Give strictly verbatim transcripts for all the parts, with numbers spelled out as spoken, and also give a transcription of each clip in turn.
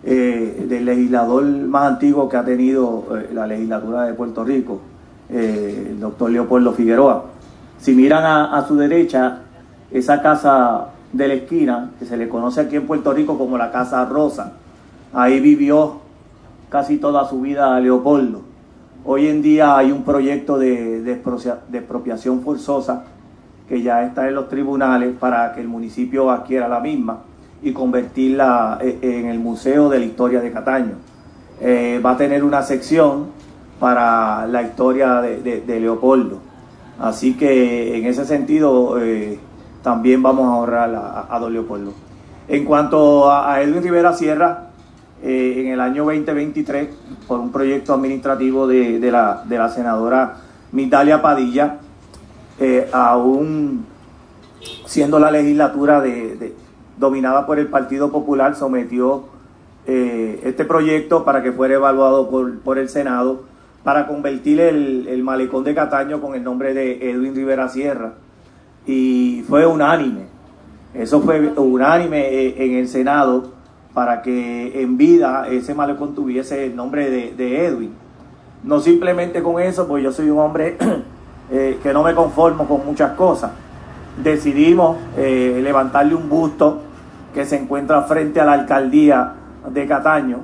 eh, del legislador más antiguo que ha tenido eh, la legislatura de Puerto Rico, eh, el doctor Leopoldo Figueroa. Si miran a, a su derecha, esa casa de la esquina, que se le conoce aquí en Puerto Rico como la Casa Rosa, ahí vivió casi toda su vida Leopoldo. Hoy en día hay un proyecto de, de, de expropiación forzosa que ya está en los tribunales para que el municipio adquiera la misma y convertirla en el Museo de la Historia de Cataño. Eh, va a tener una sección para la historia de, de, de Leopoldo. Así que en ese sentido eh, también vamos a ahorrar a, a don Leopoldo. En cuanto a, a Edwin Rivera Sierra, eh, en el año veinte veintitrés, por un proyecto administrativo de, de, la, de la senadora Migdalia Padilla, eh, aún siendo la legislatura de, de, dominada por el Partido Popular, sometió eh, este proyecto para que fuera evaluado por, por el Senado, para convertir el, el malecón de Cataño con el nombre de Edwin Rivera Sierra. Y fue unánime, eso fue unánime en el Senado, para que en vida ese malecón tuviese el nombre de, de Edwin. No simplemente con eso, pues yo soy un hombre eh, que no me conformo con muchas cosas. Decidimos eh, levantarle un busto que se encuentra frente a la alcaldía de Cataño.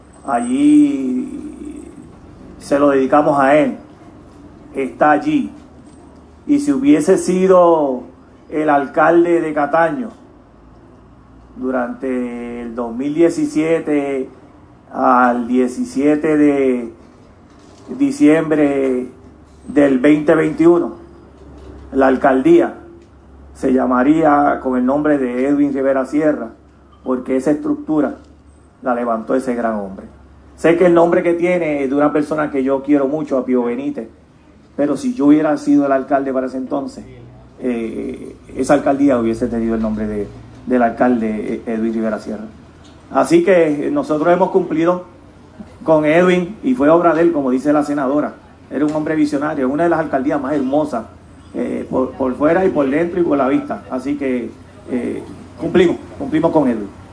Allí se lo dedicamos a él, está allí. Y si hubiese sido el alcalde de Cataño durante el dos mil diecisiete al diecisiete de diciembre del veinte veintiuno, la alcaldía se llamaría con el nombre de Edwin Rivera Sierra, porque esa estructura la levantó ese gran hombre. Sé que el nombre que tiene es de una persona que yo quiero mucho, a Pío Benítez, pero si yo hubiera sido el alcalde para ese entonces, eh, esa alcaldía hubiese tenido el nombre de, del alcalde Edwin Rivera Sierra. Así que nosotros hemos cumplido con Edwin, y fue obra de él, como dice la senadora. Era un hombre visionario, una de las alcaldías más hermosas, eh, por, por fuera y por dentro y por la vista. Así que eh, cumplimos, cumplimos con Edwin.